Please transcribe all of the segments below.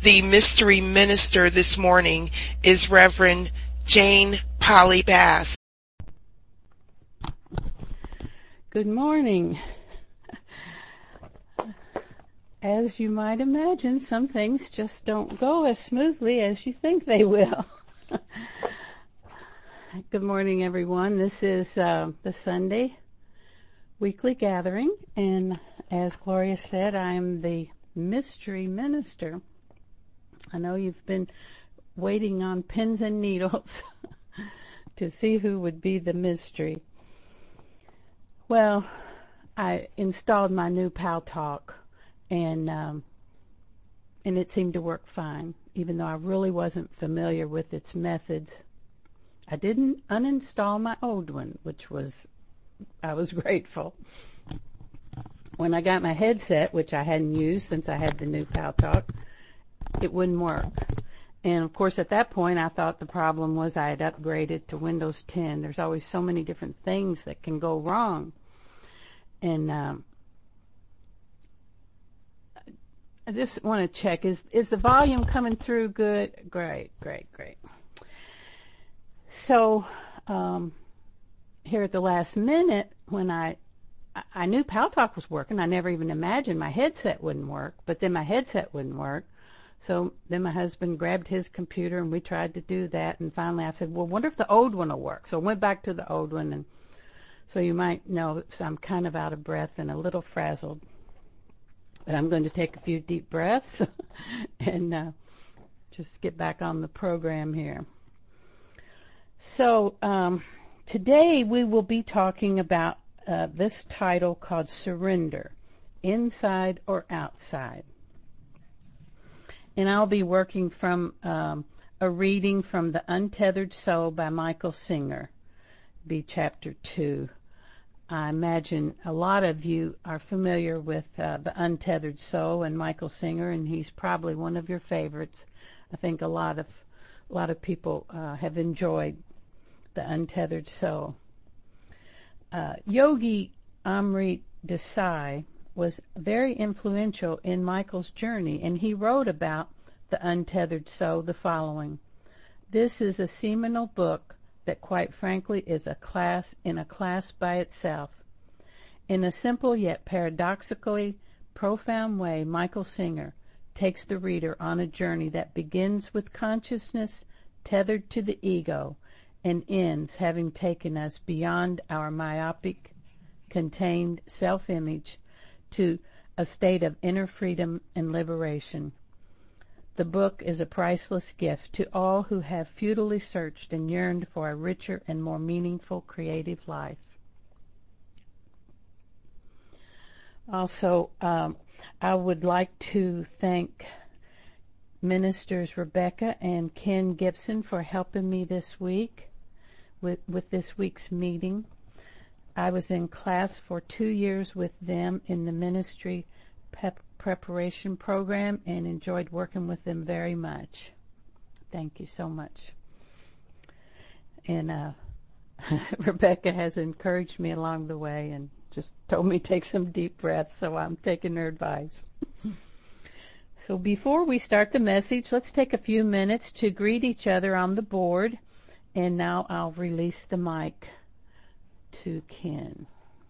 The mystery minister this morning is Reverend Jane Polly Bass. Good morning. As you might imagine, some things just don't go as smoothly as you think they will. Good morning, everyone. This is the Sunday weekly gathering, and as Gloria said, I'm the mystery minister. I know you've been waiting on pins and needles to see who would be the mystery. Well, I installed my new Paltalk, and it seemed to work fine, even though I really wasn't familiar with its methods. I didn't uninstall my old one, I was grateful. When I got my headset, which I hadn't used since I had the new Paltalk, it wouldn't work. And of course, at that point, I thought the problem was I had upgraded to Windows 10. There's always so many different things that can go wrong. And I just want to check, is the volume coming through good? Great. So here at the last minute, when I knew Paltalk was working, I never even imagined my headset wouldn't work, but then my headset wouldn't work. So then my husband grabbed his computer and we tried to do that, and finally I said, well, wonder if the old one will work. So I went back to the old one, and so you might know I'm kind of out of breath and a little frazzled. But I'm going to take a few deep breaths and just get back on the program here. So today we will be talking about this title called Surrender, Inside or Outside. And I'll be working from a reading from The Untethered Soul by Michael Singer, be chapter 2. I imagine a lot of you are familiar with The Untethered Soul and Michael Singer, and he's probably one of your favorites. I think a lot of people have enjoyed The Untethered Soul. Yogi Amrit Desai was very influential in Michael's journey, and he wrote about The Untethered Soul the following: "This is a seminal book that quite frankly is a class by itself. In a simple yet paradoxically profound way, Michael Singer takes the reader on a journey that begins with consciousness tethered to the ego and ends having taken us beyond our myopic, contained self-image to a state of inner freedom and liberation. The book is a priceless gift to all who have futilely searched and yearned for a richer and more meaningful creative life." Also, I would like to thank Ministers Rebecca and Ken Gibson for helping me this week with this week's meeting. I was in class for 2 years with them in the ministry preparation program and enjoyed working with them very much. Thank you so much. And Rebecca has encouraged me along the way and just told me to take some deep breaths, so I'm taking her advice. So before we start the message, let's take a few minutes to greet each other on the board, and now I'll release the mic to Ken.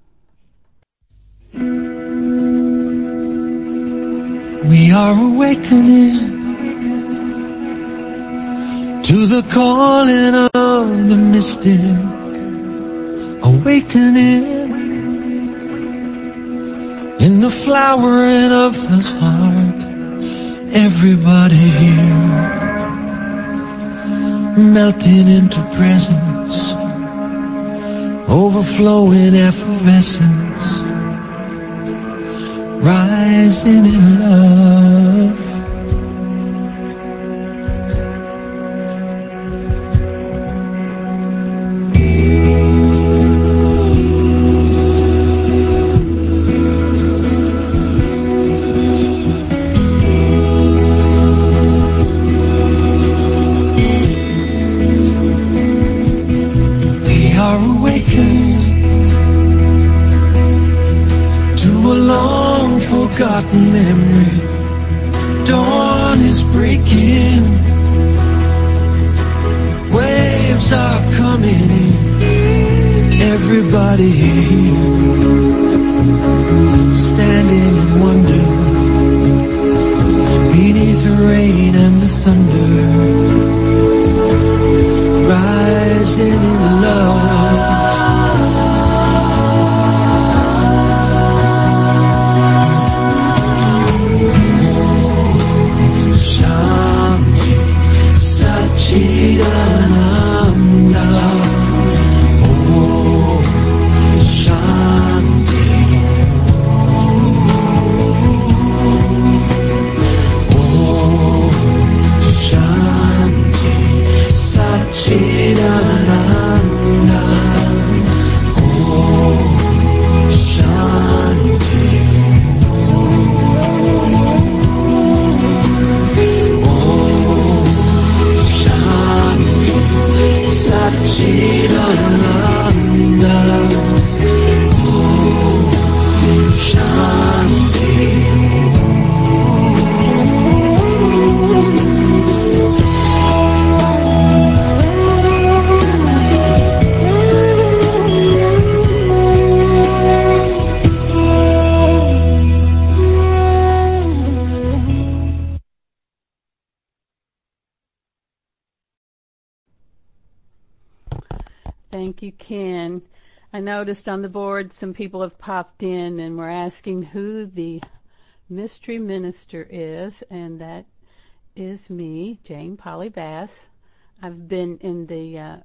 We are awakening to the calling of the mystic, awakening in the flowering of the heart. Everybody here melting into presence, overflowing effervescence, rising in love. Forgotten memory, dawn is breaking, waves are coming in. Everybody standing in wonder beneath the rain and the thunder, rising in love. Thank you, Ken. I noticed on the board some people have popped in and were asking who the mystery minister is, and that is me, Jane Polly Bass. I've been in the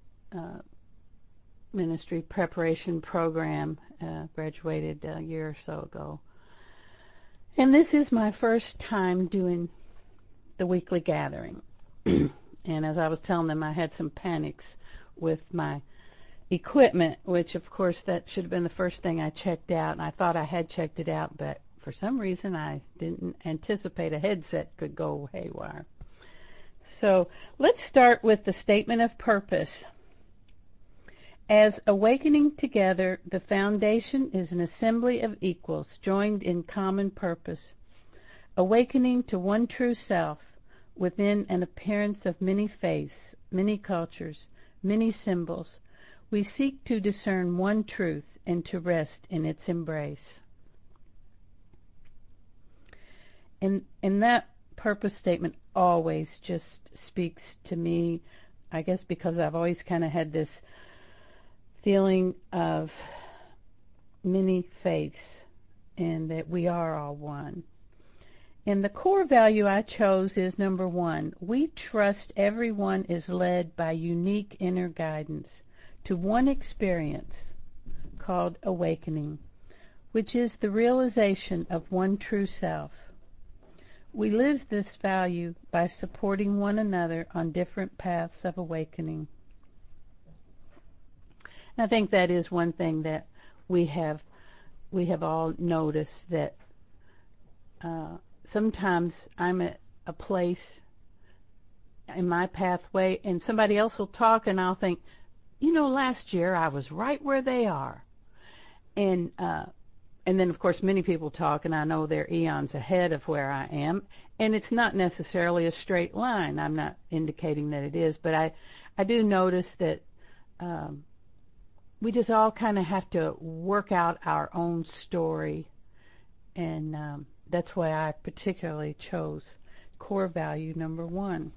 ministry preparation program, graduated a year or so ago. And this is my first time doing the weekly gathering. And as I was telling them, I had some panics with my equipment, which of course that should have been the first thing I checked out. And I thought I had checked it out, but for some reason I didn't anticipate a headset could go haywire. So let's start with the statement of purpose. As awakening together, the foundation is an assembly of equals joined in common purpose, awakening to one true self within an appearance of many faiths, many cultures, many symbols. We seek to discern one truth and to rest in its embrace. And that purpose statement always just speaks to me, I guess because I've always kind of had this feeling of many faiths and that we are all one. And the core value I chose is number 1. We trust everyone is led by unique inner guidance to one experience called awakening, which is the realization of one true self. We live this value by supporting one another on different paths of awakening. And I think that is one thing that we have all noticed, that sometimes I'm at a place in my pathway and somebody else will talk and I'll think, last year I was right where they are. And then of course many people talk and I know they're eons ahead of where I am. And it's not necessarily a straight line. I'm not indicating that it is, but I do notice that we just all kind of have to work out our own story. And that's why I particularly chose core value number 1.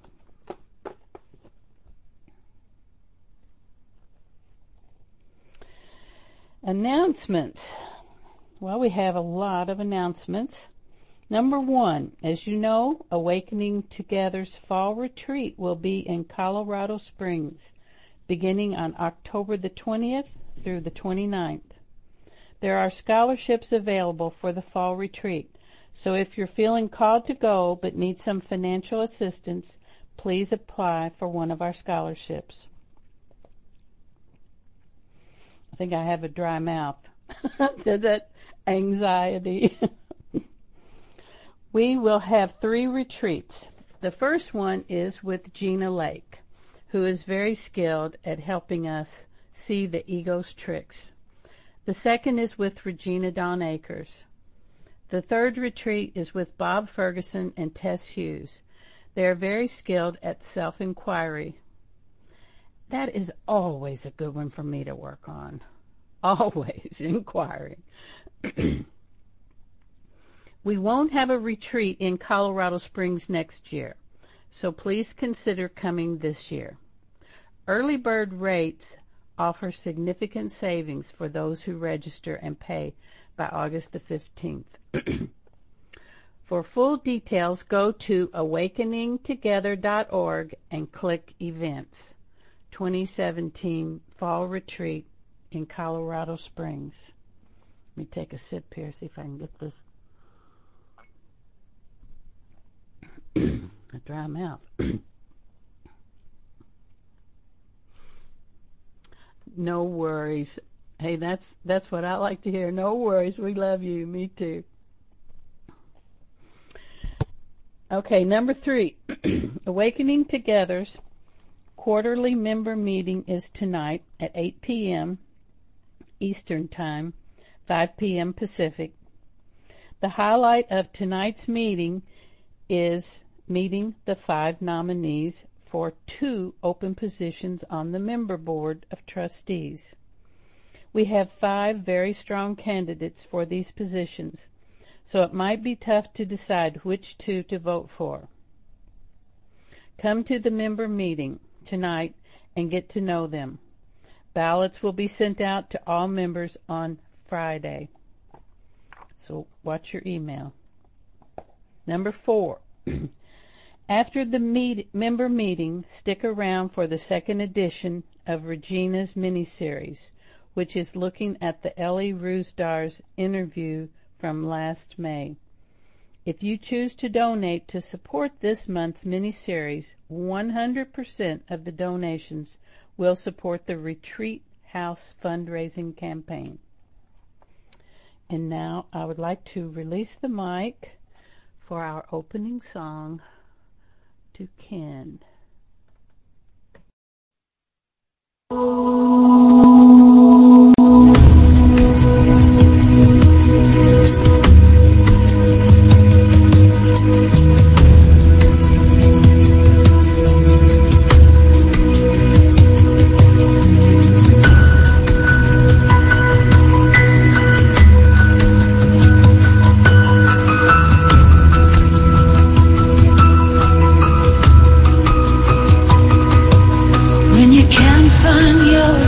Announcements. Well, we have a lot of announcements. Number 1, as you know, Awakening Together's fall retreat will be in Colorado Springs, beginning on October the 20th through the 29th. There are scholarships available for the fall retreat, so if you're feeling called to go but need some financial assistance, please apply for one of our scholarships. I think I have a dry mouth. That anxiety. We will have 3 retreats. The first one is with Gina Lake, who is very skilled at helping us see the ego's tricks. The second is with Regina Dawn Akers. The third retreat is with Bob Ferguson and Tess Hughes. They are very skilled at self-inquiry. That is always a good one for me to work on. Always inquiry. We won't have a retreat in Colorado Springs next year, so please consider coming this year. Early bird rates offer significant savings for those who register and pay by August the 15th. For full details, go to awakeningtogether.org and click Events. 2017 Fall Retreat in Colorado Springs. Let me take a sip here, see if I can get this. A dry mouth. No worries. Hey, that's what I like to hear. No worries. We love you. Me too. Okay, number 3. Awakening Together's quarterly member meeting is tonight at 8 p.m. Eastern Time, 5 p.m. Pacific. The highlight of tonight's meeting is meeting the 5 nominees for 2 open positions on the member board of trustees. We have 5 very strong candidates for these positions, so it might be tough to decide which 2 to vote for. Come to the member meeting tonight and get to know them. Ballots will be sent out to all members on Friday, so watch your email. Number 4. After the member meeting, stick around for the second edition of Regina's miniseries, which is looking at the Ellie Roosdar's interview from last May. If you choose to donate to support this month's miniseries, 100% of the donations will support the Retreat House fundraising campaign. And now I would like to release the mic for our opening song to Ken. When you can't find your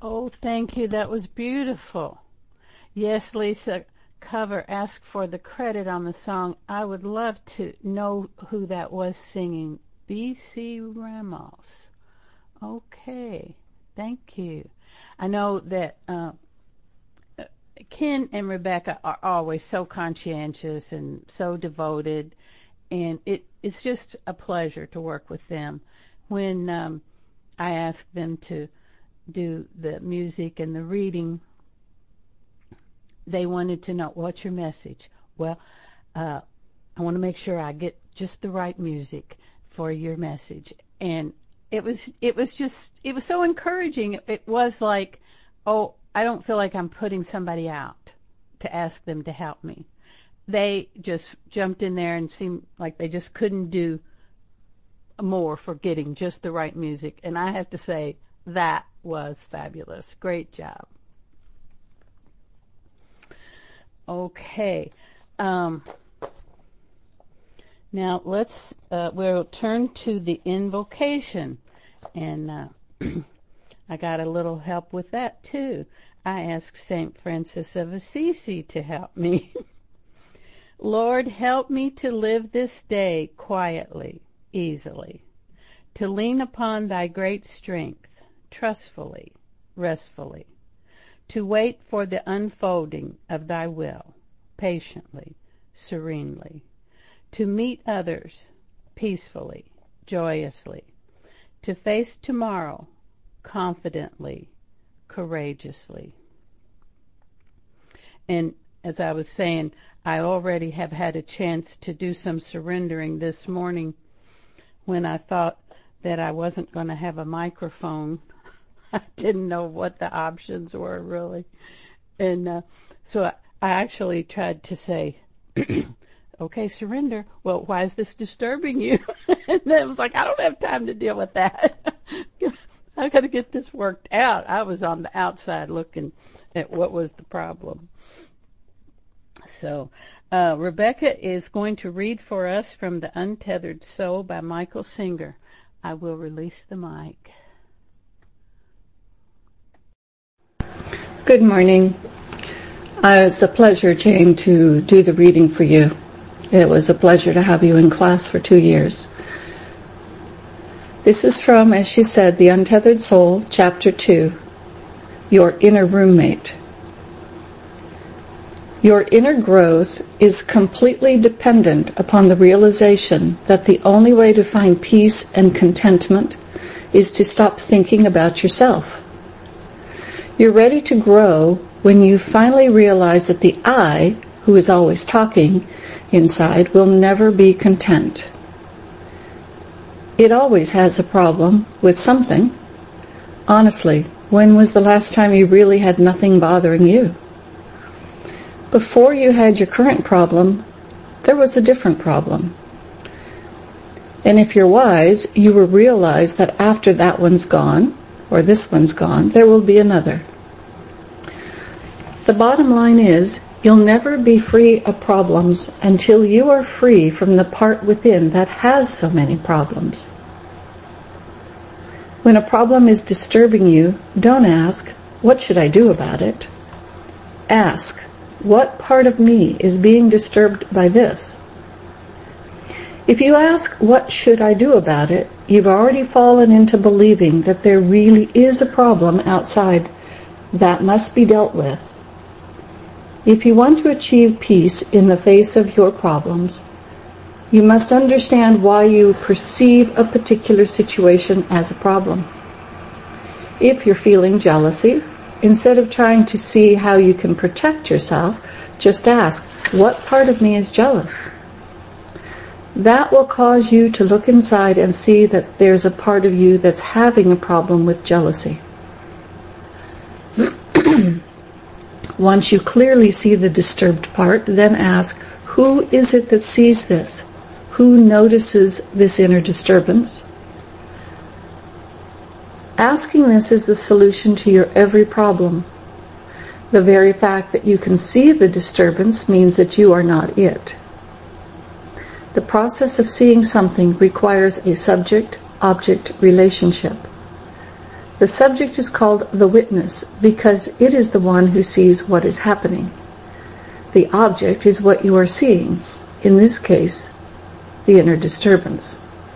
Oh, thank you. That was beautiful. Yes, Lisa Cover asked for the credit on the song. I would love to know who that was singing. B.C. Ramos. Okay. Thank you. I know that Ken and Rebecca are always so conscientious and so devoted, and it's just a pleasure to work with them. When I asked them to do the music and the reading, they wanted to know, what's your message? Well, I want to make sure I get just the right music for your message. And it was so encouraging. It was like, oh, I don't feel like I'm putting somebody out to ask them to help me. They just jumped in there and seemed like they just couldn't do more for getting just the right music. And I have to say, that was fabulous. Great job. Okay. Now we'll turn to the invocation. And I got a little help with that too. I asked St. Francis of Assisi to help me. Lord, help me to live this day quietly, easily, to lean upon thy great strength, trustfully, restfully, to wait for the unfolding of thy will, patiently, serenely, to meet others peacefully, joyously, to face tomorrow confidently, courageously. And as I was saying, I already have had a chance to do some surrendering this morning when I thought that I wasn't going to have a microphone. I didn't know what the options were, really. And so I actually tried to say, okay, surrender. Well, why is this disturbing you? And then it was like, I don't have time to deal with that. I've got to get this worked out. I was on the outside looking at what was the problem. So Rebecca is going to read for us from The Untethered Soul by Michael Singer. I will release the mic. Good morning. It's a pleasure, Jane, to do the reading for you. It was a pleasure to have you in class for 2 years. This is from, as she said, The Untethered Soul, Chapter 2, Your Inner Roommate. Your inner growth is completely dependent upon the realization that the only way to find peace and contentment is to stop thinking about yourself. You're ready to grow when you finally realize that the I, who is always talking inside, will never be content. It always has a problem with something. Honestly, when was the last time you really had nothing bothering you? Before you had your current problem, there was a different problem. And if you're wise, you will realize that after that one's gone, or this one's gone, there will be another. The bottom line is, you'll never be free of problems until you are free from the part within that has so many problems. When a problem is disturbing you, don't ask, what should I do about it? Ask, what part of me is being disturbed by this? If you ask, what should I do about it, you've already fallen into believing that there really is a problem outside that must be dealt with. If you want to achieve peace in the face of your problems, you must understand why you perceive a particular situation as a problem. If you're feeling jealousy, instead of trying to see how you can protect yourself, just ask, what part of me is jealous? That will cause you to look inside and see that there's a part of you that's having a problem with jealousy. Once you clearly see the disturbed part, then ask, who is it that sees this? Who notices this inner disturbance? Asking this is the solution to your every problem. The very fact that you can see the disturbance means that you are not it. The process of seeing something requires a subject-object relationship. The subject is called the witness because it is the one who sees what is happening. The object is what you are seeing, in this case, the inner disturbance.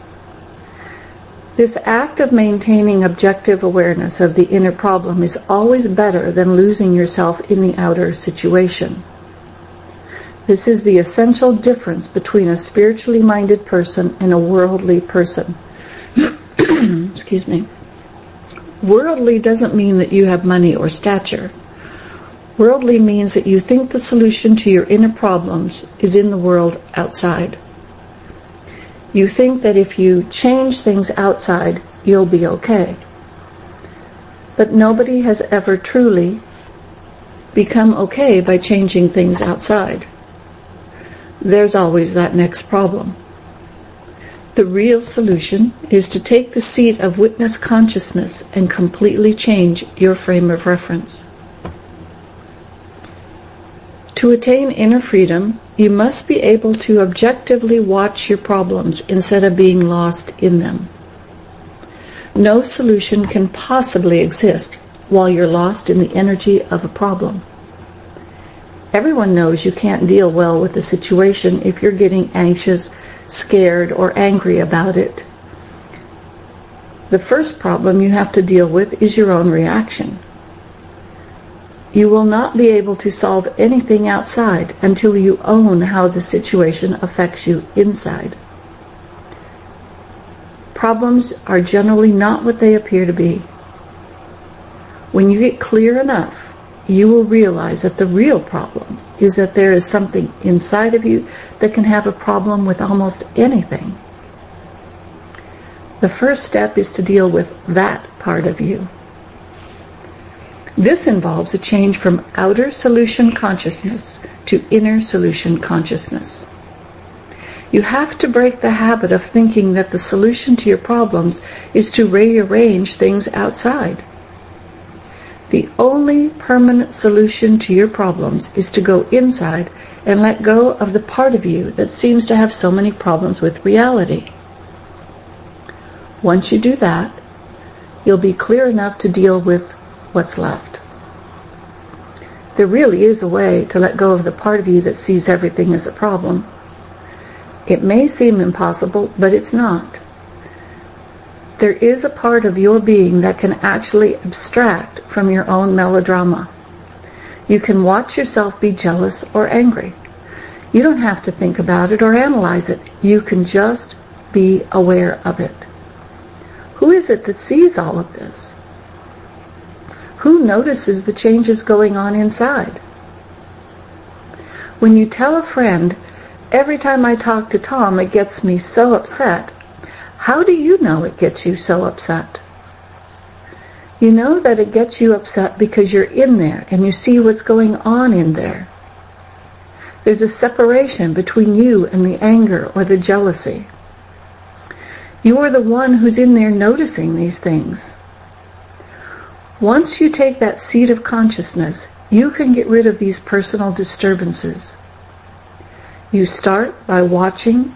This act of maintaining objective awareness of the inner problem is always better than losing yourself in the outer situation. This is the essential difference between a spiritually minded person and a worldly person. Excuse me. Worldly doesn't mean that you have money or stature. Worldly means that you think the solution to your inner problems is in the world outside. You think that if you change things outside, you'll be okay. But nobody has ever truly become okay by changing things outside. There's always that next problem. The real solution is to take the seat of witness consciousness and completely change your frame of reference. To attain inner freedom, you must be able to objectively watch your problems instead of being lost in them. No solution can possibly exist while you're lost in the energy of a problem. Everyone knows you can't deal well with a situation if you're getting anxious, scared, or angry about it. The first problem you have to deal with is your own reaction. You will not be able to solve anything outside until you own how the situation affects you inside. Problems are generally not what they appear to be. When you get clear enough, you will realize that the real problem is that there is something inside of you that can have a problem with almost anything. The first step is to deal with that part of you. This involves a change from outer solution consciousness to inner solution consciousness. You have to break the habit of thinking that the solution to your problems is to rearrange things outside. The only permanent solution to your problems is to go inside and let go of the part of you that seems to have so many problems with reality. Once you do that, you'll be clear enough to deal with what's left. There really is a way to let go of the part of you that sees everything as a problem. It may seem impossible, but it's not. There is a part of your being that can actually abstract from your own melodrama. You can watch yourself be jealous or angry. You don't have to think about it or analyze it. You can just be aware of it. Who is it that sees all of this? Who notices the changes going on inside? When you tell a friend, "Every time I talk to Tom, it gets me so upset," how do you know it gets you so upset? You know that it gets you upset because you're in there and you see what's going on in there. There's a separation between you and the anger or the jealousy. You are the one who's in there noticing these things. Once you take that seat of consciousness, you can get rid of these personal disturbances. You start by watching.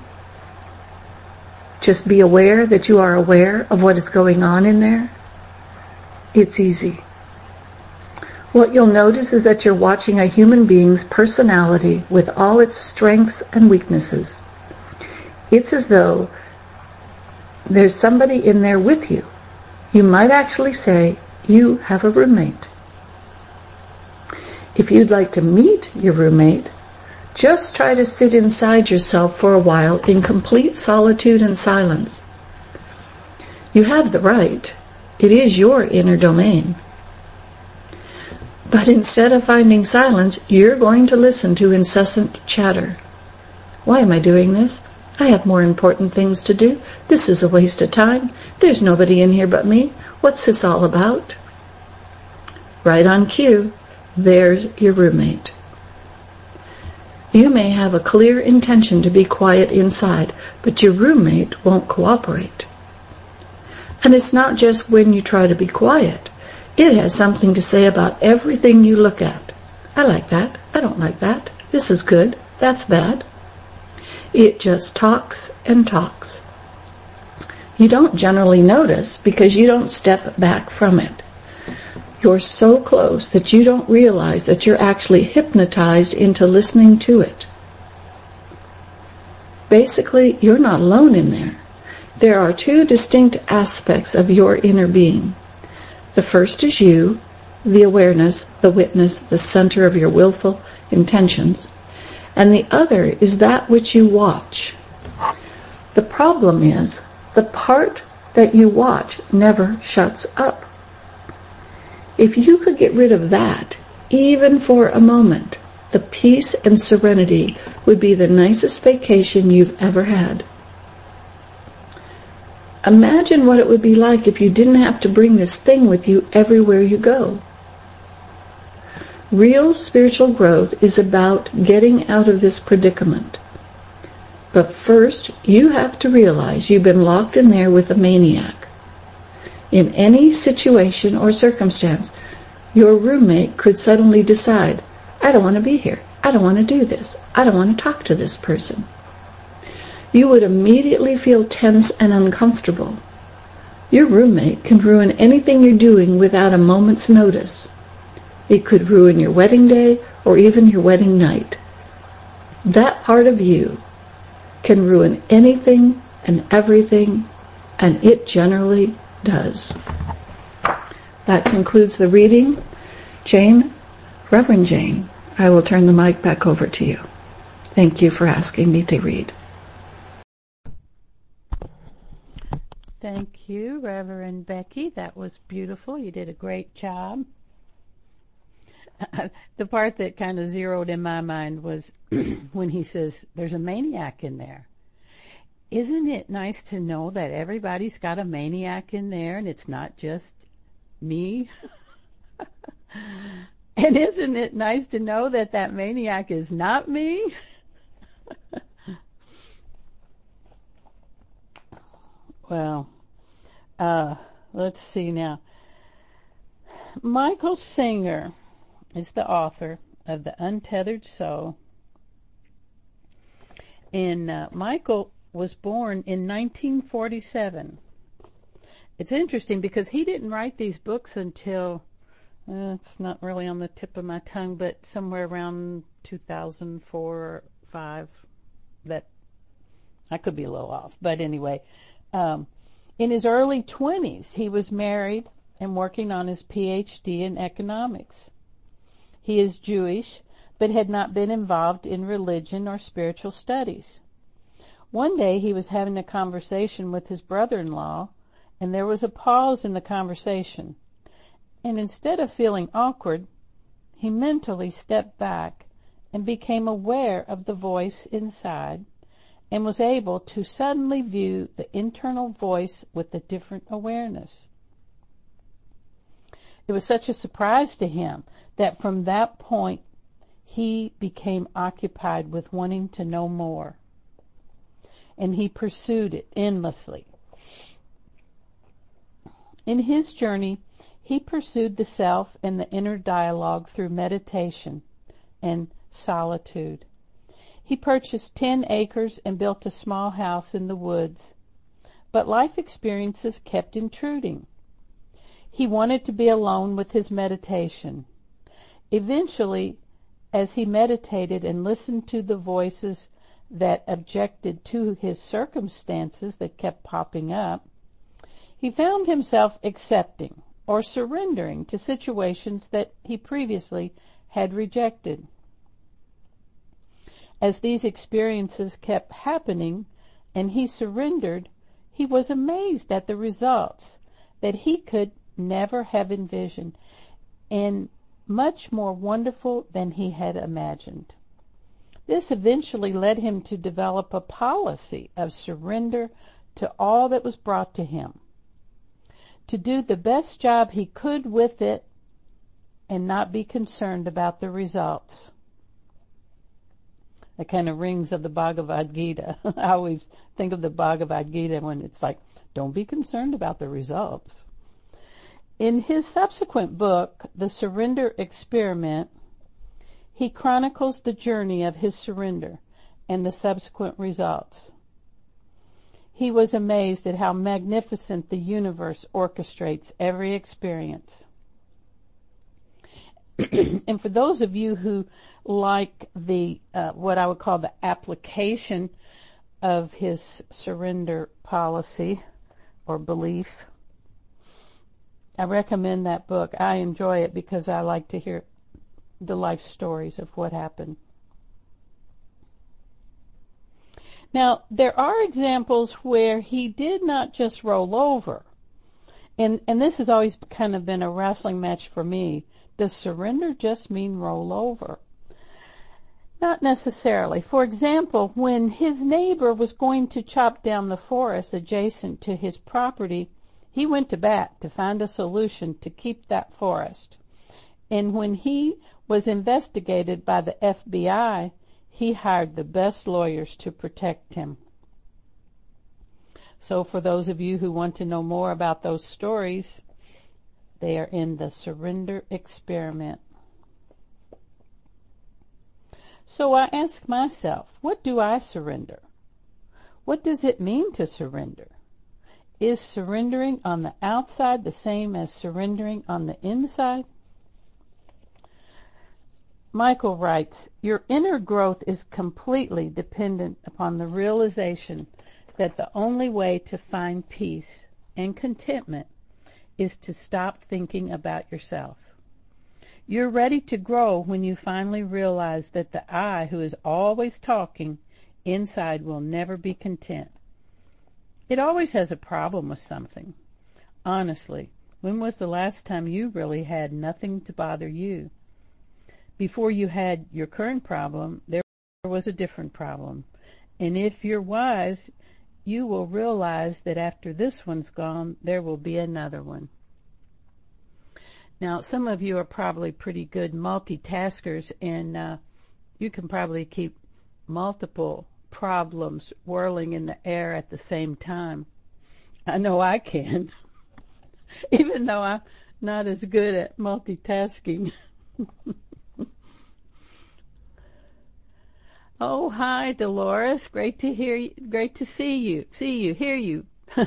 Just be aware that you are aware of what is going on in there. It's easy. What you'll notice is that you're watching a human being's personality with all its strengths and weaknesses. It's as though there's somebody in there with you. You might actually say, you have a roommate. If you'd like to meet your roommate, just try to sit inside yourself for a while in complete solitude and silence. You have the right. It is your inner domain. But instead of finding silence, you're going to listen to incessant chatter. Why am I doing this? I have more important things to do. This is a waste of time. There's nobody in here but me. What's this all about? Right on cue, there's your roommate. You may have a clear intention to be quiet inside, but your roommate won't cooperate. And it's not just when you try to be quiet. It has something to say about everything you look at. I like that. I don't like that. This is good. That's bad. It just talks and talks. You don't generally notice because you don't step back from it. You're so close that you don't realize that you're actually hypnotized into listening to it. Basically, you're not alone in there. There are two distinct aspects of your inner being. The first is you, the awareness, the witness, the center of your willful intentions. And the other is that which you watch. The problem is, the part that you watch never shuts up. If you could get rid of that, even for a moment, the peace and serenity would be the nicest vacation you've ever had. Imagine what it would be like if you didn't have to bring this thing with you everywhere you go. Real spiritual growth is about getting out of this predicament. But first, you have to realize you've been locked in there with a maniac. In any situation or circumstance, your roommate could suddenly decide, I don't want to be here. I don't want to do this. I don't want to talk to this person. You would immediately feel tense and uncomfortable. Your roommate can ruin anything you're doing without a moment's notice. It could ruin your wedding day or even your wedding night. That part of you can ruin anything and everything, and it generally does. That concludes the reading. Jane, Reverend Jane, I will turn the mic back over to you. Thank you for asking me to read. Thank you, Reverend Becky. That was beautiful. You did a great job. The part that kind of zeroed in my mind was when he says, there's a maniac in there. Isn't it nice to know that everybody's got a maniac in there and it's not just me? And isn't it nice to know that that maniac is not me? Well, let's see now. Michael Singer is the author of The Untethered Soul. And Michael was born in 1947. It's interesting because he didn't write these books until, it's not really on the tip of my tongue, but somewhere around 2004 or 5. That I could be a little off. But anyway, in his early 20s, he was married and working on his PhD in economics. He is Jewish, but had not been involved in religion or spiritual studies. One day he was having a conversation with his brother-in-law, and there was a pause in the conversation. And instead of feeling awkward, he mentally stepped back and became aware of the voice inside and was able to suddenly view the internal voice with a different awareness. It was such a surprise to him that from that point he became occupied with wanting to know more. And he pursued it endlessly. In his journey, he pursued the self and the inner dialogue through meditation and solitude. He purchased 10 acres and built a small house in the woods, but life experiences kept intruding. He wanted to be alone with his meditation. Eventually, as he meditated and listened to the voices that objected to his circumstances that kept popping up, he found himself accepting or surrendering to situations that he previously had rejected. As these experiences kept happening and he surrendered, he was amazed at the results that he could never have envisioned, and much more wonderful than he had imagined. This eventually led him to develop a policy of surrender to all that was brought to him, to do the best job he could with it and not be concerned about the results. That kind of rings of the Bhagavad Gita. I always think of the Bhagavad Gita when it's like, don't be concerned about the results. In his subsequent book, The Surrender Experiment, he chronicles the journey of his surrender and the subsequent results. he was amazed at how magnificent the universe orchestrates every experience. And for those of you who like the what I would call the application of his surrender policy or belief, I recommend that book. I enjoy it because I like to hear the life stories of what happened. Now, there are examples where he did not just roll over. And this has always kind of been a wrestling match for me. Does surrender just mean roll over? Not necessarily. For example, when his neighbor was going to chop down the forest adjacent to his property, he went to bat to find a solution to keep that forest. And when he was investigated by the FBI, he hired the best lawyers to protect him. So for those of you who want to know more about those stories, they are in the Surrender Experiment. So I ask myself, what do I surrender? What does it mean to surrender? Is surrendering on the outside the same as surrendering on the inside? Michael writes, your inner growth is completely dependent upon the realization that the only way to find peace and contentment is to stop thinking about yourself. You're ready to grow when you finally realize that the I who is always talking inside will never be content. It always has a problem with something. Honestly, when was the last time you really had nothing to bother you? Before you had your current problem, there was a different problem. And if you're wise, you will realize that after this one's gone, there will be another one. Now, some of you are probably pretty good multitaskers, and you can probably keep multiple problems whirling in the air at the same time. I know I can, even though I'm not as good at multitasking. Oh, hi, Dolores. Great to hear you. Great to see you, hear you.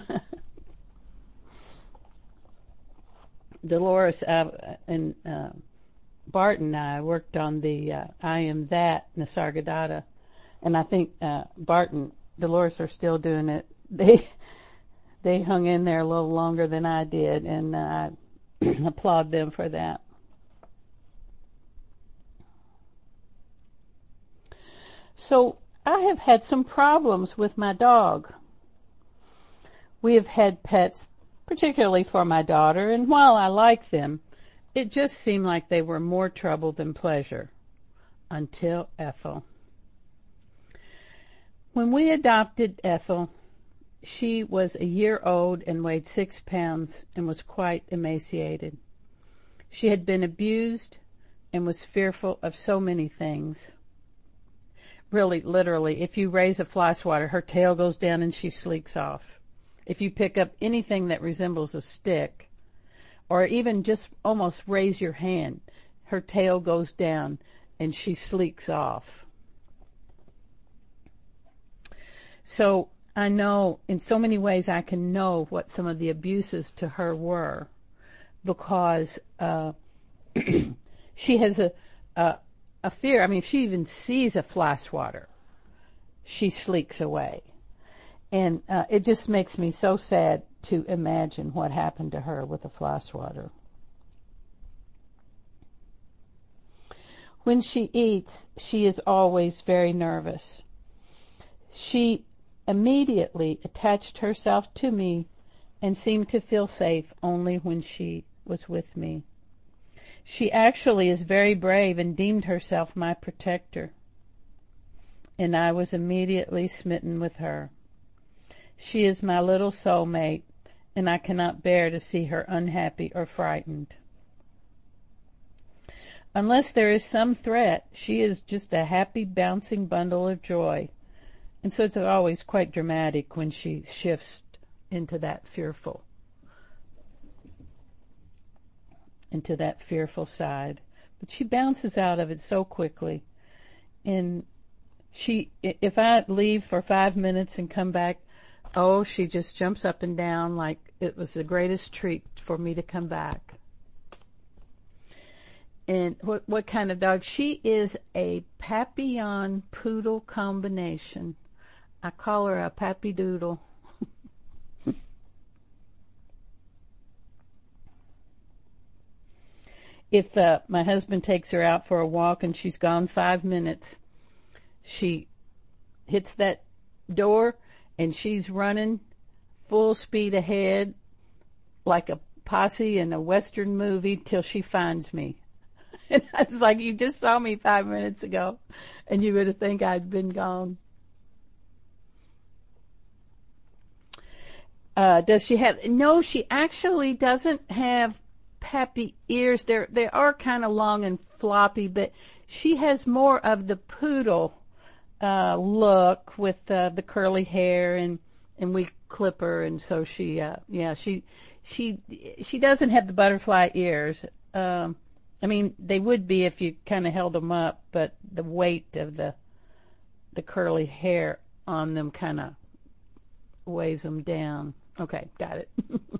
Dolores and Barton and I worked on the I Am That Nisargadatta, and I think Dolores are still doing it. They hung in there a little longer than I did, and I applaud them for that. So I have had some problems with my dog. We have had pets, particularly for my daughter, and while I like them, it just seemed like they were more trouble than pleasure. Until Ethel. When we adopted Ethel, she was a year old and weighed 6 pounds and was quite emaciated. She had been abused and was fearful of so many things. Really, literally, if you raise a fly swatter, her tail goes down and she sleeks off. If you pick up anything that resembles a stick, or even just almost raise your hand, her tail goes down and she sleeks off. So I know in so many ways I can know what some of the abuses to her were, because she has a fear. I mean, if she even sees a fly swatter, she sleeks away. And it just makes me so sad to imagine what happened to her with a fly swatter. When she eats, she is always very nervous. She immediately attached herself to me and seemed to feel safe only when she was with me. She actually is very brave and deemed herself my protector. And I was immediately smitten with her. She is my little soulmate, and I cannot bear to see her unhappy or frightened. Unless there is some threat, she is just a happy, bouncing bundle of joy. And so it's always quite dramatic when she shifts into that fearful side. But she bounces out of it so quickly. And if I leave for 5 minutes and come back Oh, she just jumps up and down like it was the greatest treat for me to come back. And what kind of dog? She is a Papillon Poodle combination. I call her a Pappy Doodle. If my husband takes her out for a walk and she's gone 5 minutes, she hits that door and she's running full speed ahead like a posse in a Western movie till she finds me. And I was like, you just saw me 5 minutes ago and you would have think I'd been gone. Does she have, no, she actually doesn't have peppy ears. They are kind of long and floppy, but she has more of the poodle look with the curly hair, and we clip her, and so she doesn't have the butterfly ears. I mean, they would be if you kind of held them up, but the weight of the curly hair on them kind of weighs them down. Okay, got it.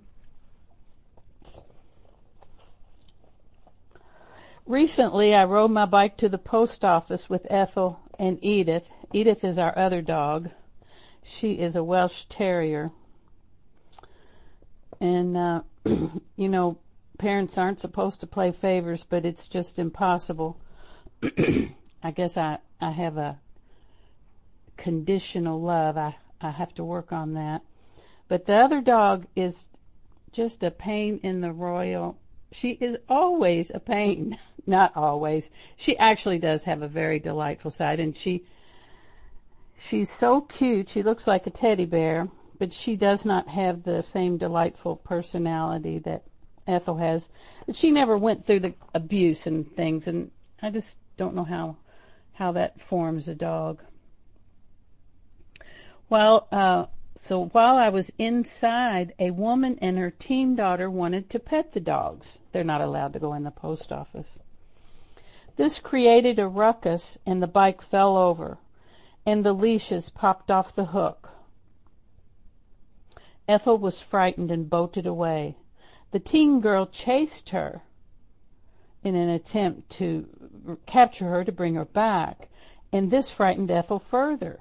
Recently, I rode my bike to the post office with Ethel and Edith. Edith is our other dog. She is a Welsh Terrier. And, you know, parents aren't supposed to play favors, but it's just impossible. I guess I have a conditional love. I have to work on that. But the other dog is just a pain in the royal. She is always a pain. Not always. She actually does have a very delightful side, and she's so cute. She looks like a teddy bear, but she does not have the same delightful personality that Ethel has. She never went through the abuse and things, and I just don't know how that forms a dog. So while I was inside, a woman and her teen daughter wanted to pet the dogs. They're not allowed to go in the post office. This created a ruckus, and the bike fell over, and the leashes popped off the hook. Ethel was frightened and bolted away. The teen girl chased her in an attempt to capture her to bring her back, and this frightened Ethel further.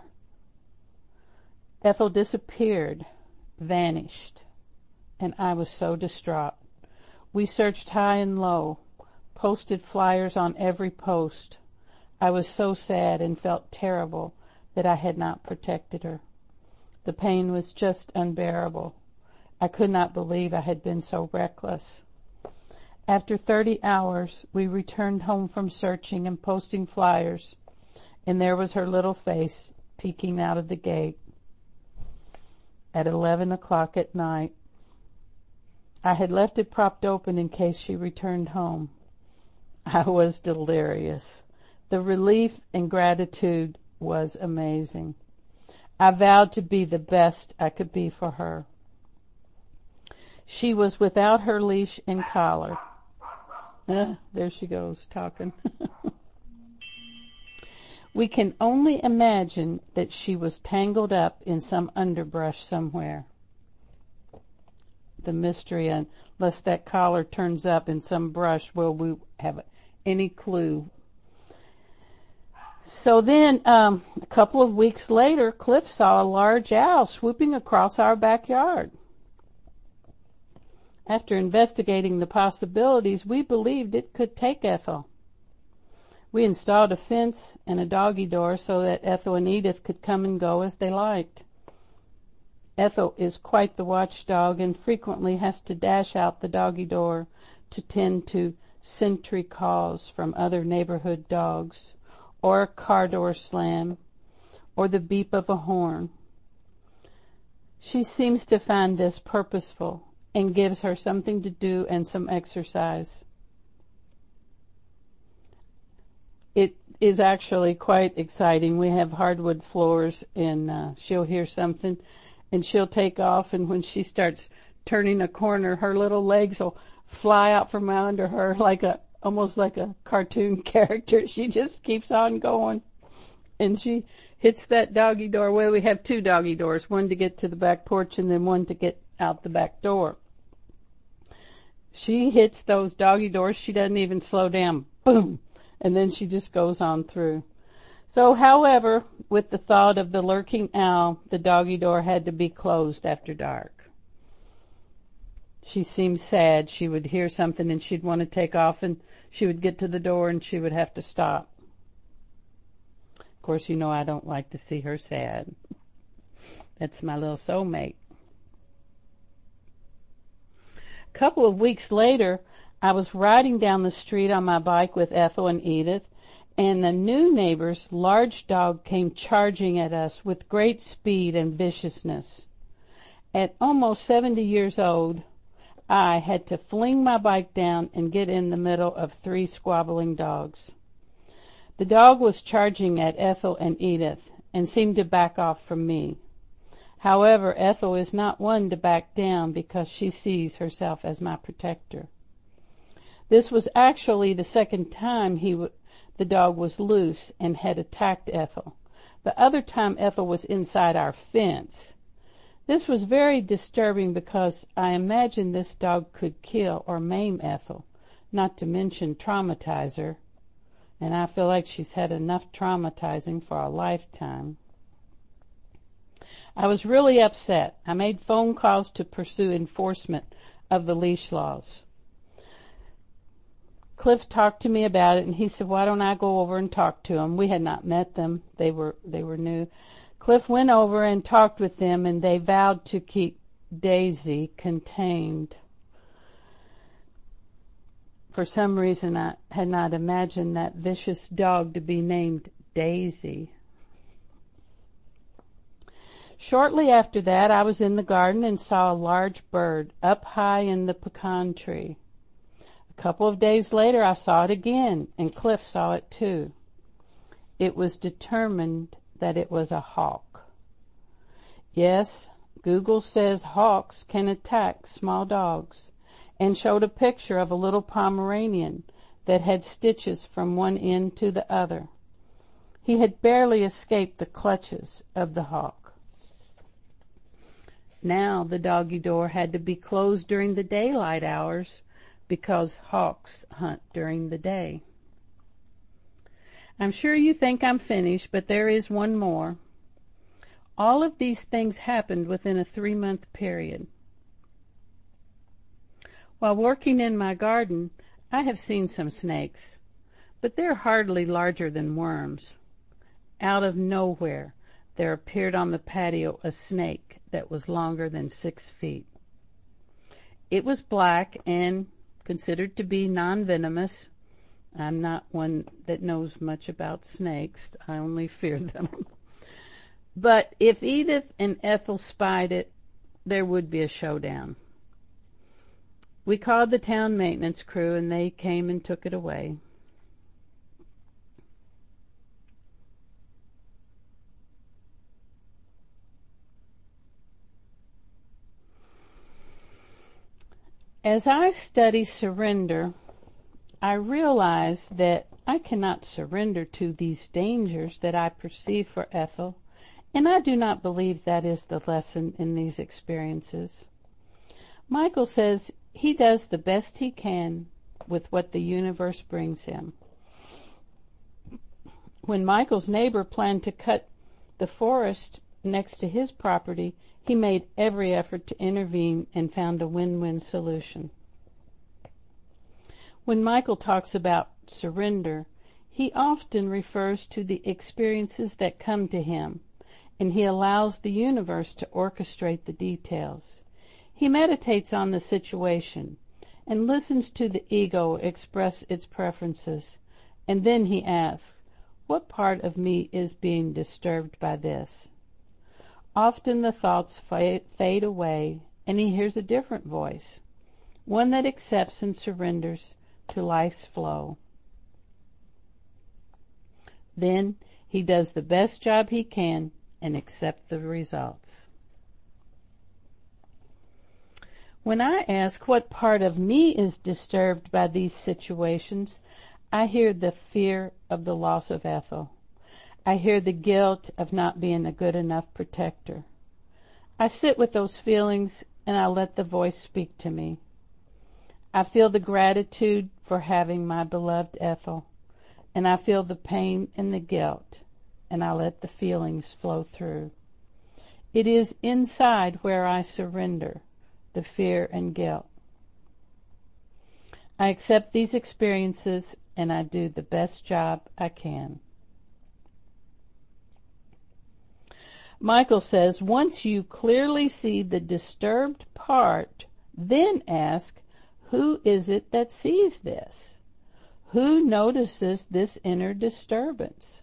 Ethel disappeared, vanished, and I was so distraught. We searched high and low, posted flyers on every post. I was so sad and felt terrible that I had not protected her. The pain was just unbearable. I could not believe I had been so reckless. After 30 hours, we returned home from searching and posting flyers, and there was her little face peeking out of the gate. At 11 o'clock at night, I had left it propped open in case she returned home. I was delirious. The relief and gratitude was amazing. I vowed to be the best I could be for her. She was without her leash and collar. There she goes, talking. We can only imagine that she was tangled up in some underbrush somewhere. The mystery, unless that collar turns up in some brush, will we have any clue? So then, a couple of weeks later, Cliff saw a large owl swooping across our backyard. After investigating the possibilities, we believed it could take Ethel. We installed a fence and a doggy door so that Ethel and Edith could come and go as they liked. Ethel is quite the watchdog and frequently has to dash out the doggy door to tend to sentry calls from other neighborhood dogs, or a car door slam, or the beep of a horn. She seems to find this purposeful and gives her something to do and some exercise. It is actually quite exciting. We have hardwood floors, and she'll hear something, and she'll take off, and when she starts turning a corner, her little legs will fly out from under her almost like a cartoon character. She just keeps on going, and she hits that doggy door. Well, we have two doggy doors, one to get to the back porch and then one to get out the back door. She hits those doggy doors. She doesn't even slow down. Boom. And then she just goes on through. So, however, with the thought of the lurking owl, the doggy door had to be closed after dark. She seemed sad. She would hear something and she'd want to take off, and she would get to the door and she would have to stop. Of course, you know I don't like to see her sad. That's my little soulmate. A couple of weeks later, I was riding down the street on my bike with Ethel and Edith, and the new neighbor's large dog came charging at us with great speed and viciousness. At almost 70 years old, I had to fling my bike down and get in the middle of three squabbling dogs. The dog was charging at Ethel and Edith and seemed to back off from me. However, Ethel is not one to back down because she sees herself as my protector. This was actually the second time the dog was loose and had attacked Ethel. The other time Ethel was inside our fence. This was very disturbing because I imagined this dog could kill or maim Ethel, not to mention traumatize her. And I feel like she's had enough traumatizing for a lifetime. I was really upset. I made phone calls to pursue enforcement of the leash laws. Cliff talked to me about it, and he said, why don't I go over and talk to them? We had not met them. They were new. Cliff went over and talked with them, and they vowed to keep Daisy contained. For some reason, I had not imagined that vicious dog to be named Daisy. Shortly after that, I was in the garden and saw a large bird up high in the pecan tree. A couple of days later, I saw it again, and Cliff saw it too. It was determined that it was a hawk. Yes, Google says hawks can attack small dogs, and showed a picture of a little Pomeranian that had stitches from one end to the other. He had barely escaped the clutches of the hawk. Now the doggy door had to be closed during the daylight hours because hawks hunt during the day. I'm sure you think I'm finished, but there is one more. All of these things happened within a 3-month period. While working in my garden, I have seen some snakes, but they're hardly larger than worms. Out of nowhere, there appeared on the patio a snake that was longer than 6 feet. It was black and considered to be non-venomous. I'm not one that knows much about snakes. I only fear them. But if Edith and Ethel spied it, there would be a showdown. We called the town maintenance crew, and they came and took it away. As I study surrender, I realize that I cannot surrender to these dangers that I perceive for Ethel, and I do not believe that is the lesson in these experiences. Michael says he does the best he can with what the universe brings him. When Michael's neighbor planned to cut the forest next to his property, he made every effort to intervene and found a win-win solution. When Michael talks about surrender, he often refers to the experiences that come to him, and he allows the universe to orchestrate the details. He meditates on the situation and listens to the ego express its preferences, and then he asks, what part of me is being disturbed by this? Often the thoughts fade away, and he hears a different voice, one that accepts and surrenders to life's flow. Then he does the best job he can and accepts the results. When I ask what part of me is disturbed by these situations, I hear the fear of the loss of Ethel. I hear the guilt of not being a good enough protector. I sit with those feelings and I let the voice speak to me. I feel the gratitude for having my beloved Ethel, and I feel the pain and the guilt, and I let the feelings flow through. It is inside where I surrender the fear and guilt. I accept these experiences and I do the best job I can. Michael says, once you clearly see the disturbed part, then ask, who is it that sees this? Who notices this inner disturbance?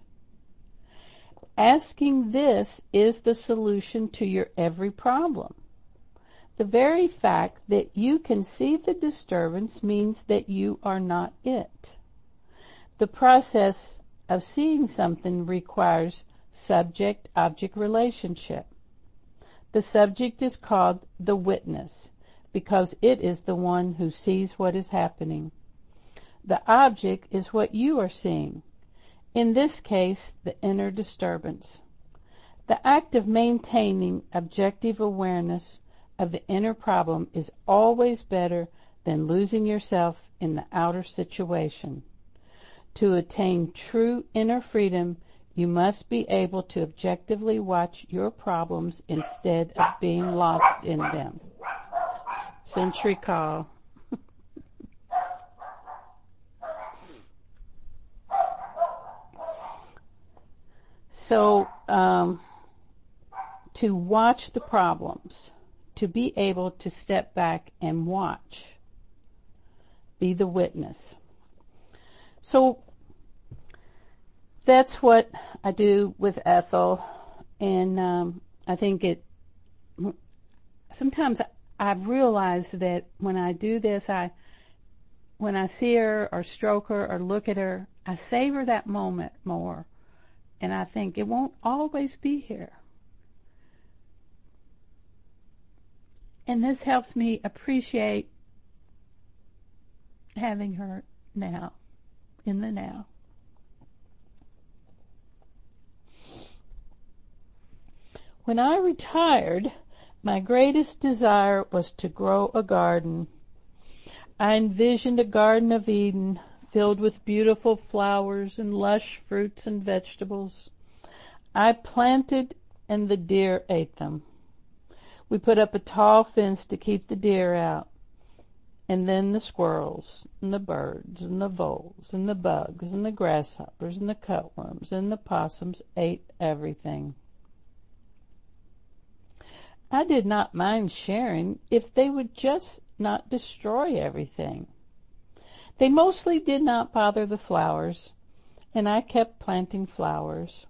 Asking this is the solution to your every problem. The very fact that you can see the disturbance means that you are not it. The process of seeing something requires subject-object relationship. The subject is called the witness because it is the one who sees what is happening. The object is what you are seeing. In this case, the inner disturbance. The act of maintaining objective awareness of the inner problem is always better than losing yourself in the outer situation. To attain true inner freedom, you must be able to objectively watch your problems instead of being lost in them. Sentry call. So, to watch the problems, to be able to step back and watch, be the witness. So, that's what I do with Ethel, and I think sometimes I've realized that when I do this, when I see her or stroke her or look at her, I savor that moment more. And I think it won't always be here. And this helps me appreciate having her now, in the now. When I retired, my greatest desire was to grow a garden. I envisioned a Garden of Eden filled with beautiful flowers and lush fruits and vegetables. I planted and the deer ate them. We put up a tall fence to keep the deer out. And then the squirrels and the birds and the voles and the bugs and the grasshoppers and the cutworms and the possums ate everything. I did not mind sharing if they would just not destroy everything. They mostly did not bother the flowers, and I kept planting flowers.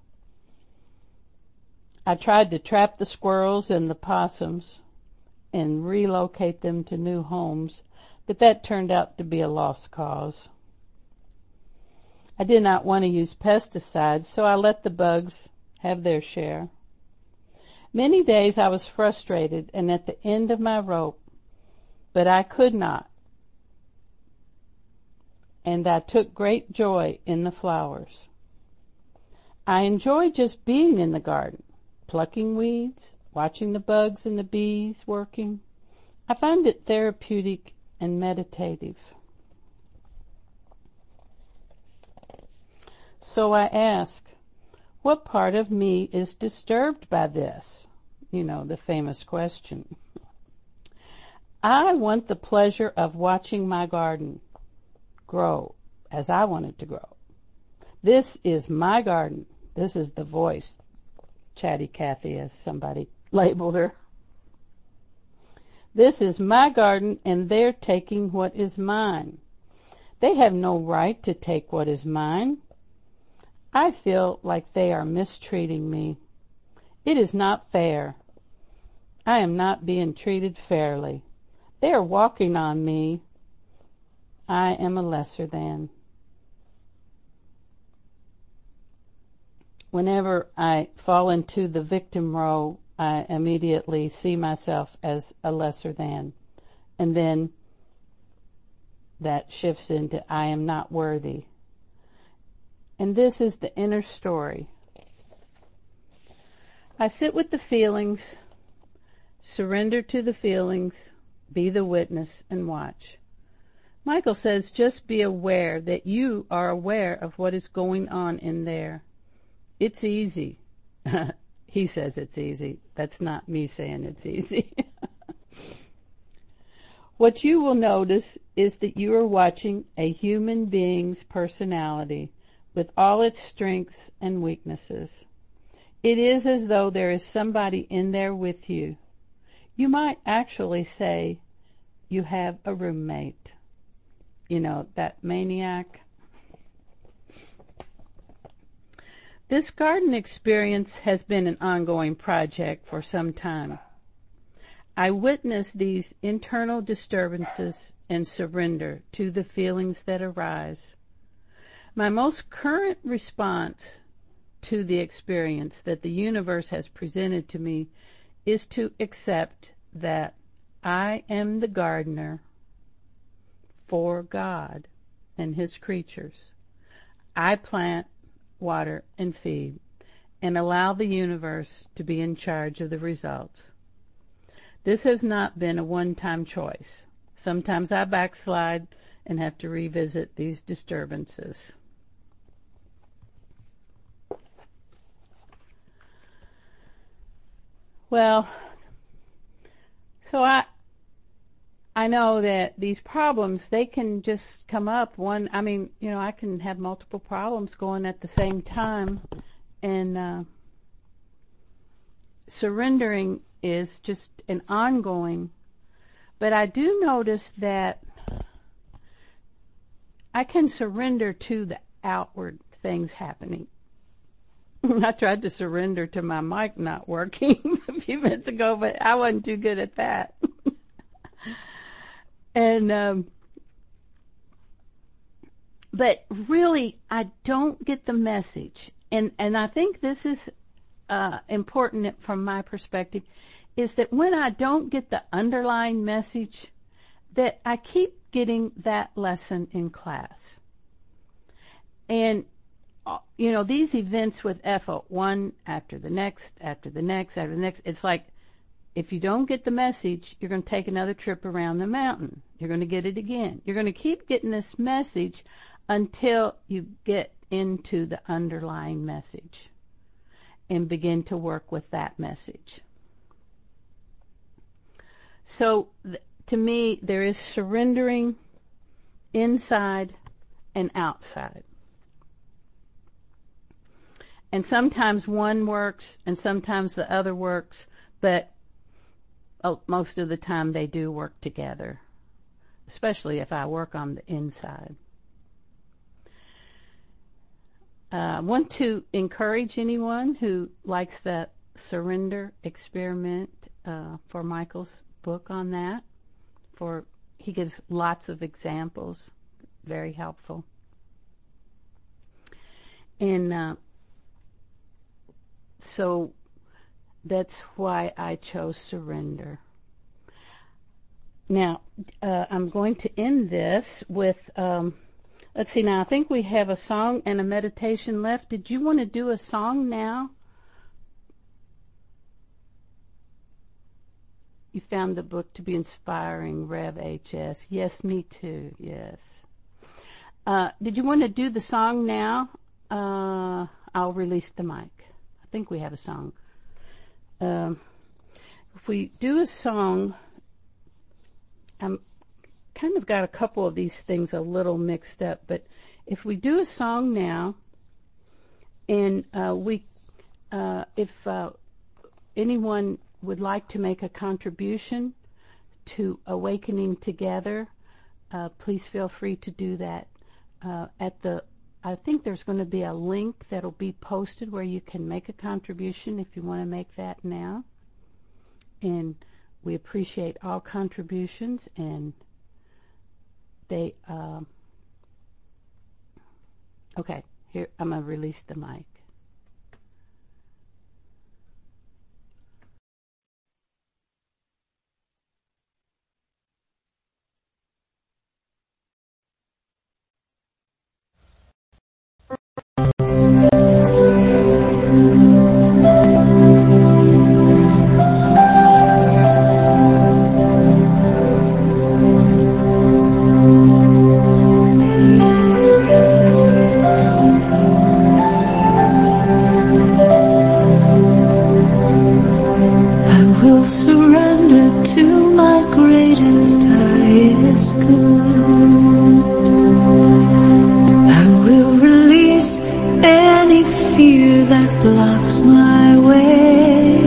I tried to trap the squirrels and the possums and relocate them to new homes, but that turned out to be a lost cause. I did not want to use pesticides, so I let the bugs have their share. Many days I was frustrated and at the end of my rope, but I could not. And I took great joy in the flowers. I enjoy just being in the garden, plucking weeds, watching the bugs and the bees working. I find it therapeutic and meditative. So I ask, what part of me is disturbed by this? You know, the famous question. I want the pleasure of watching my garden grow as I want it to grow. This is my garden. This is the voice, Chatty Cathy, as somebody labeled her. This is my garden, and they're taking what is mine. They have no right to take what is mine. I feel like they are mistreating me. It is not fair. I am not being treated fairly. They are walking on me. I am a lesser than. Whenever I fall into the victim role, I immediately see myself as a lesser than. And then that shifts into I am not worthy. And this is the inner story I sit with the feelings, surrender to the feelings, be the witness, and watch. Michael says just be aware that you are aware of what is going on in there. It's easy. He says it's easy. That's not me saying it's easy. What you will notice is that you are watching a human being's personality with all its strengths and weaknesses. It is as though there is somebody in there with you. You might actually say you have a roommate. You know, that maniac. This garden experience has been an ongoing project for some time. I witness these internal disturbances and surrender to the feelings that arise. My most current response to the experience that the universe has presented to me is to accept that I am the gardener for God and His creatures. I plant, water, and feed, and allow the universe to be in charge of the results. This has not been a one-time choice. Sometimes I backslide and have to revisit these disturbances. Well, so I know that these problems, they can just come up I can have multiple problems going at the same time, and surrendering is just an ongoing, but I do notice that I can surrender to the outward things happening. I tried to surrender to my mic not working a few minutes ago, but I wasn't too good at that. And but really, I don't get the message, and I think this is important from my perspective, is that when I don't get the underlying message, that I keep getting that lesson in class. And these events with Ethel, one after the next, after the next, after the next, it's like, if you don't get the message, you're going to take another trip around the mountain. You're going to get it again. You're going to keep getting this message until you get into the underlying message and begin to work with that message. So, to me, there is surrendering inside and outside. And sometimes one works and sometimes the other works, but most of the time they do work together, especially if I work on the inside. I want to encourage anyone who likes the surrender experiment for Michael's book on that. He gives lots of examples, very helpful. And so that's why I chose surrender. Now, I'm going to end this with, let's see now, I think we have a song and a meditation left. Did you want to do a song now? You found the book to be inspiring, Rev HS. Yes, me too, yes. Did you want to do the song now? I'll release the mic. I think we have a song. If we do a song, I'm kind of got a couple of these things a little mixed up, but if we do a song now, and if anyone would like to make a contribution to Awakening Together, please feel free to do that. I think there's going to be a link that'll be posted where you can make a contribution if you want to make that now. And we appreciate all contributions, and they, okay, here, I'm going to release the mic. blocks my way.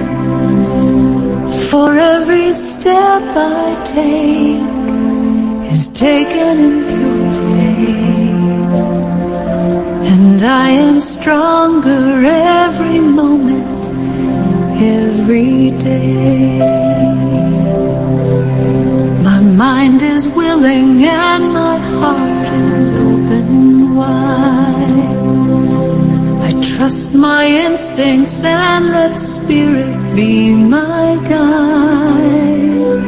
For every step I take is taken in pure faith, and I am stronger every moment, every day. My mind is willing and my heart is open wide. I trust my instincts and let Spirit be my guide.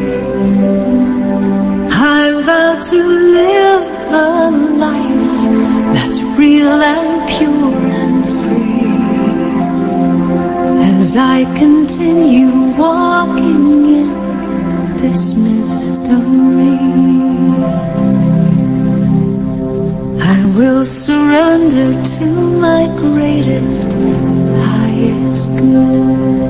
I vow to live a life that's real and pure and free, as I continue walking in this mystery. I will surrender to my greatest, highest good.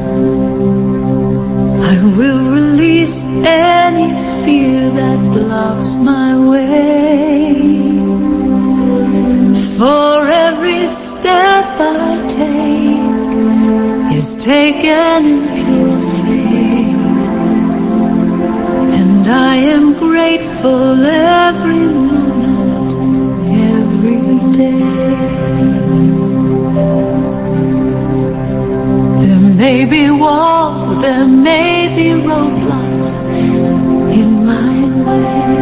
I will release any fear that blocks my way. For every step I take is taken in pure faith, and I am grateful every moment, every day. There may be walls, there may be roadblocks in my way,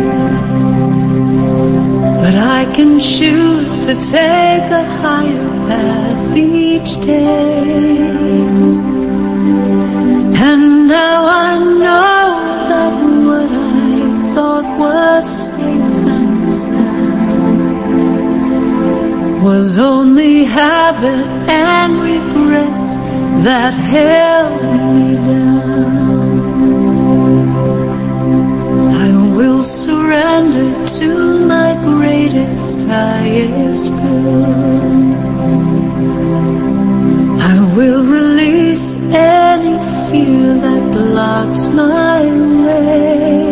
but I can choose to take a higher path each day. And now I know that what I thought was safe and sound was only habit and regret that held me down. I will surrender to my greatest, highest good. I will release any fear that blocks my way.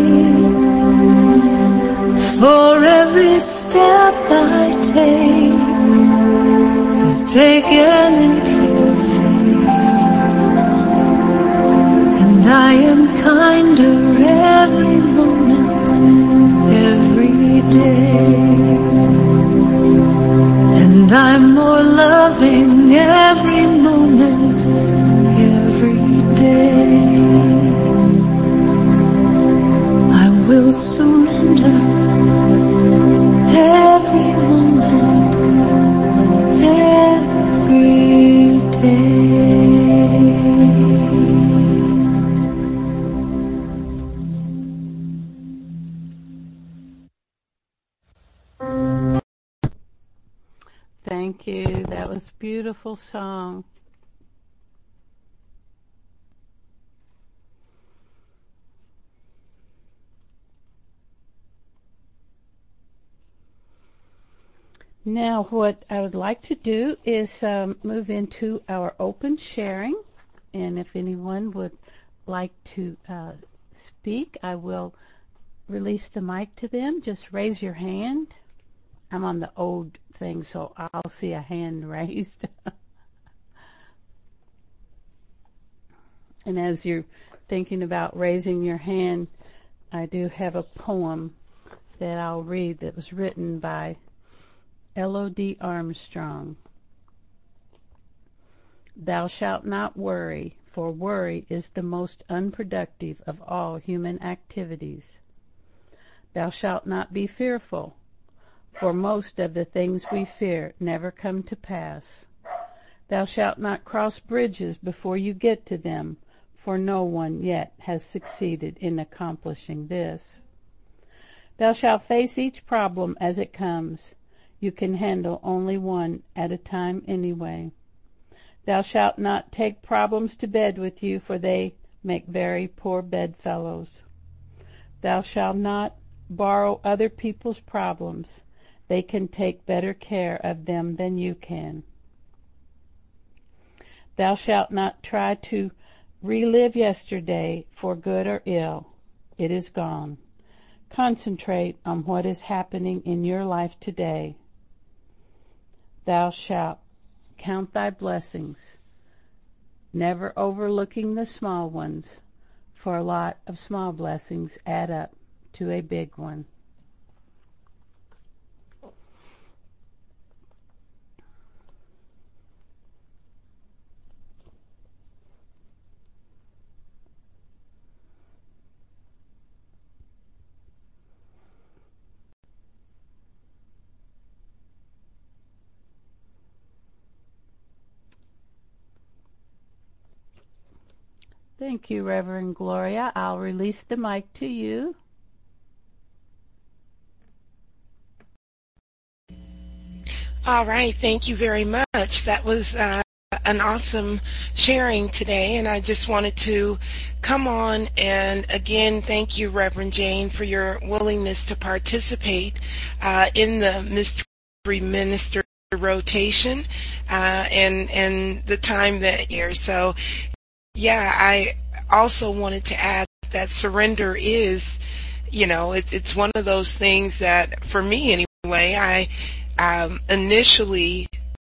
For every step I take is taken in pure faith, and I am kinder every moment, every day, and I'm more loving every moment, every day. I will surrender every moment, every day. Thank you. That was a beautiful song. Now, what I would like to do is move into our open sharing, and if anyone would like to speak, I will release the mic to them. Just raise your hand. I'm on the old thing, so I'll see a hand raised. And as you're thinking about raising your hand, I do have a poem that I'll read that was written by L.O.D. Armstrong. Thou shalt not worry, for worry is the most unproductive of all human activities. Thou shalt not be fearful, for most of the things we fear never come to pass. Thou shalt not cross bridges before you get to them, for no one yet has succeeded in accomplishing this. Thou shalt face each problem as it comes. You can handle only one at a time anyway. Thou shalt not take problems to bed with you, for they make very poor bedfellows. Thou shalt not borrow other people's problems. They can take better care of them than you can. Thou shalt not try to relive yesterday for good or ill. It is gone. Concentrate on what is happening in your life today. Thou shalt count thy blessings. never overlooking the small ones, for a lot of small blessings add up to a big one. Thank you, Reverend Gloria. I'll release the mic to you. All right. Thank you very much. That was an awesome sharing today, and I just wanted to come on and again thank you, Reverend Jane, for your willingness to participate in the Mystery Minister rotation and the time that year. So, yeah, I also wanted to add that surrender is, it's one of those things that, for me anyway, I initially,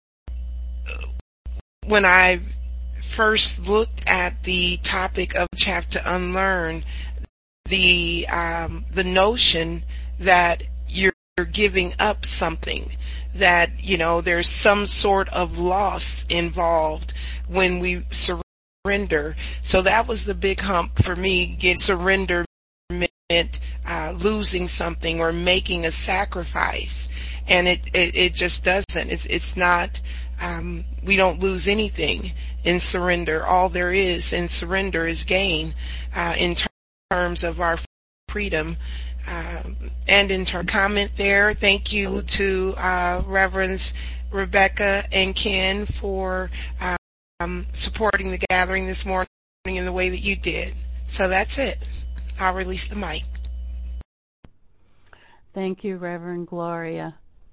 when I first looked at the topic of Chapter Unlearn, the notion that you're giving up something, that, there's some sort of loss involved when we surrender. So that was the big hump for me. Surrender meant losing something or making a sacrifice, and it just doesn't. It's not. We don't lose anything in surrender. All there is in surrender is gain in terms of our freedom. And in terms of comment there, thank you to Reverends Rebecca and Ken for supporting the gathering this morning in the way that you did. So that's it. I'll release the mic. Thank you, Reverend Gloria.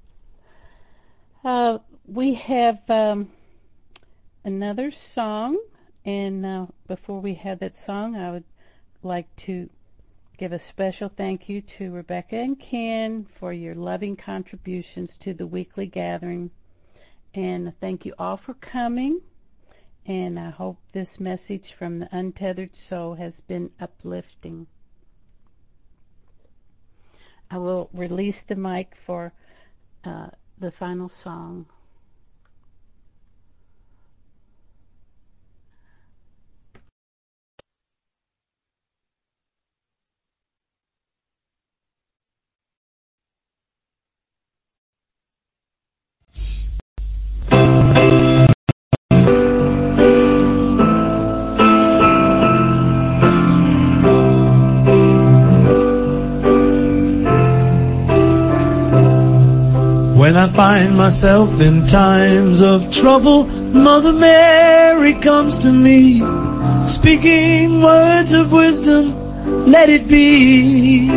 We have another song, and before we have that song, I would like to give a special thank you to Rebecca and Ken for your loving contributions to the weekly gathering, and thank you all for coming. And I hope this message from the Untethered Soul has been uplifting. I will release the mic for the final song. When I find myself in times of trouble, Mother Mary comes to me, speaking words of wisdom, let it be.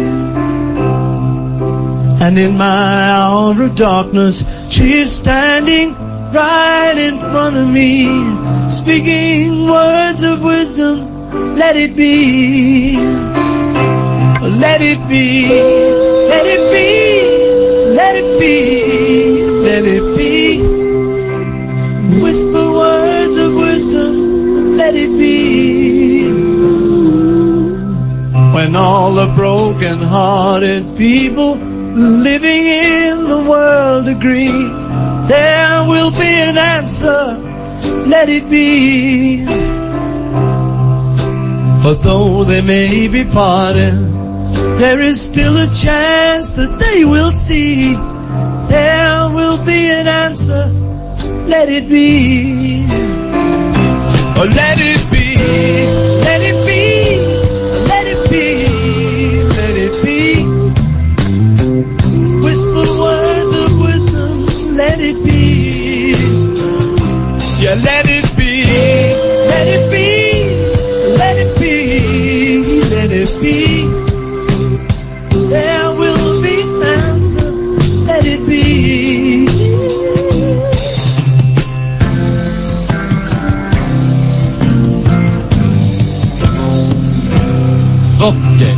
And in my hour of darkness, she is standing right in front of me, speaking words of wisdom, let it be. Let it be, let it be, let it be, let it be. Whisper words of wisdom, let it be. When all the broken-hearted people living in the world agree, there will be an answer, let it be. For though they may be parted, there is still a chance that they will see. There will be an answer, let it be. Oh, let it be, let it be, let it be, let it be. Whisper words of wisdom, let it be. Yeah, let it be, let it be, let it be, let it be. There will be an answer, let it be. Okay.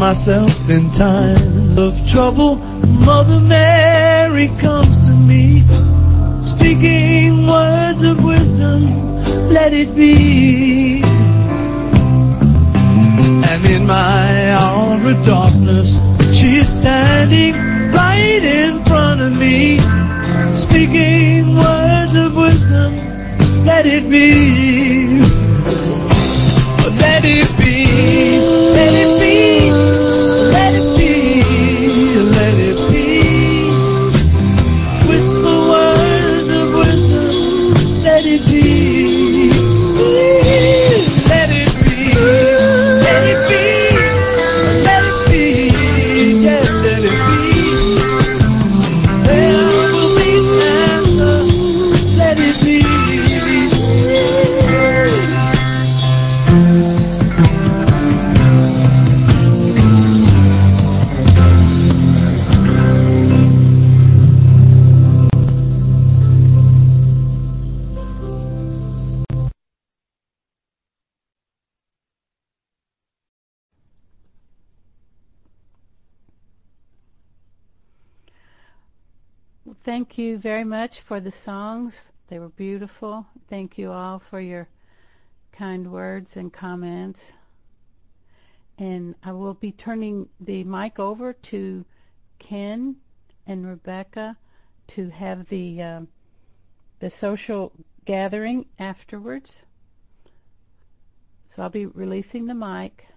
myself in times of trouble. Mother Mary comes to me, speaking words of wisdom, let it be. And in my hour of darkness, she is standing right in front of me, speaking words of wisdom, let it be. Let it be, let it be, let it be, let it be. Whisper words of wisdom, let it be. Let it be, let it be, let it be, yes, let it be. There will be an answer, let it be. Thank you very much for the songs. They were beautiful. Thank you all for your kind words and comments. And I will be turning the mic over to Ken and Rebecca to have the social gathering afterwards. So I'll be releasing the mic.